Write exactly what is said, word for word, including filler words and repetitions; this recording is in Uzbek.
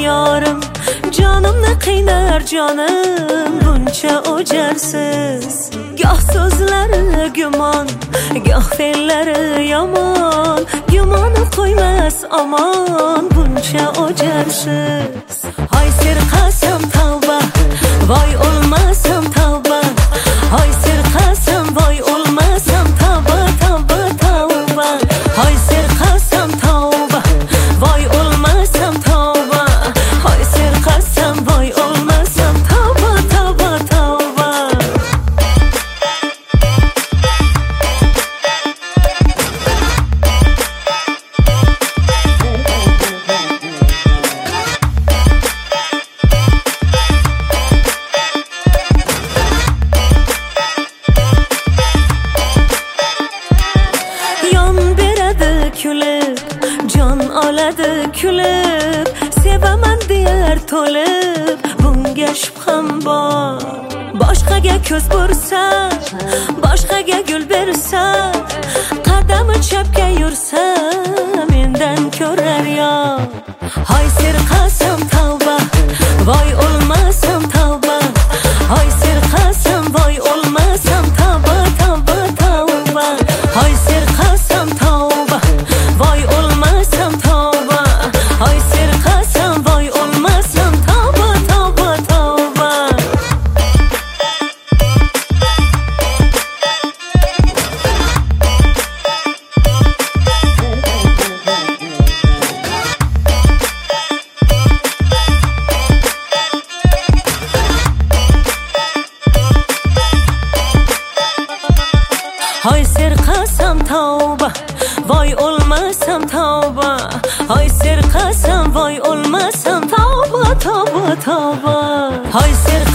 yorim, jonimni qiynar jonim buncha o'jarsiz. Goh so'zlari gumon, goh fe'llari yomon, gumoni qo'ymas omon buncha o'jarsiz. Hoy serqasam tavba, voy o'lmasam tavba. Hoy serqasam voy o'lmasam tavba tavba tavba. Hoy serqasam tavba, voy o'lmasam tavba. Hoy serqasam voy o'lmasam tavba tavba tavba. Kulib, jon oladi kulib, sevaman deyar to'lib, bunga shubham bor. Boshqaga ko'z bursa, boshqaga gul bersa, qadami chapga yursa, mendan ko'rar yor. Hoy serqasam tavba, voy o'lmasam tavba. Hoy serqasam voy o'lmasam tavba tavba tavba. Hoy serqasam tavba, voy o'lmasam tavba. Hoy serqasam voy o'lmasam tavba tavba tavba. Hoy serqasam tavba, voy o'lmasam tavba. Hoy serqasam voy o'lmasam tavba tavba tavba. Hoy serqasam